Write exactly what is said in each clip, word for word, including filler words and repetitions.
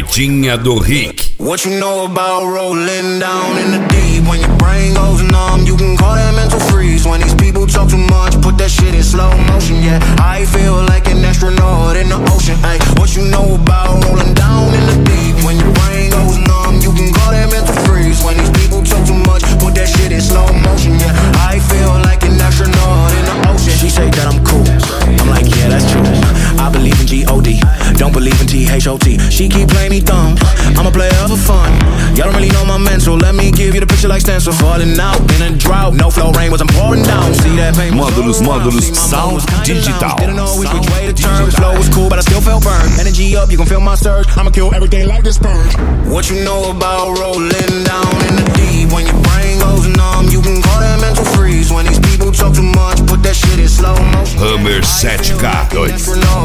Carretinha do Rick. What you know about rolling down in the deep? When your brain goes numb, you can call that mental freeze. When these people talk too much, put that shit in slow motion. Yeah, I feel like an astronaut in the ocean. Ay, what you know about rolling down in the deep? When your brain goes numb, you can call that mental freeze. When these people talk too much, put that shit in slow motion. Yeah, I feel like an astronaut in the ocean. She say that I'm cool, I'm like, yeah, that's true. I believe in G O D, don't believe in T H O T. She keep playing me dumb, I'm a player for fun. Y'all don't really know my mental, let me give you the picture like stencil. Falling out in a drought, no flow, rain wasn't pouring down. See that pain? Módulos, módulos, sound digital. Didn't know which way to turn. Flow was cool, but I still felt burned. Energy up, you can feel my surge. I'ma kill everything like this purge. What you know about rolling down in the deep? When your brain goes numb, you can call that mental freeze. When these people talk too much, put that shit in slow motion. Hammer sete K dois.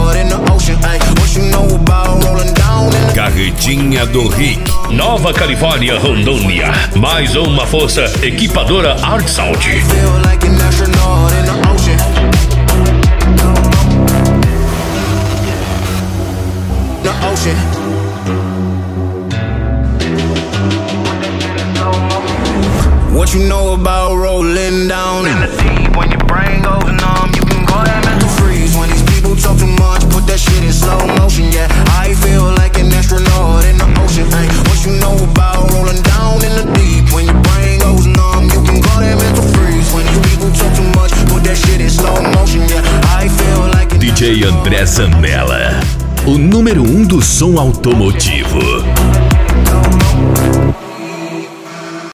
Carretinha do Rick. Nova Califórnia, Rondônia. Mais uma força equipadora Art Sound. What you know about rolling down in the deep? When your brain goes numb, you can call that mental freeze. When these people talk too much, put that shit in slow motion. Yeah, I feel like an astronaut in the ocean. Ay, what you know about rolling down in the deep? When your brain goes numb, you can call that mental freeze. When these people talk too much, put that shit in slow motion. Yeah, I feel like an D J André Zanella, o número um do som automotivo.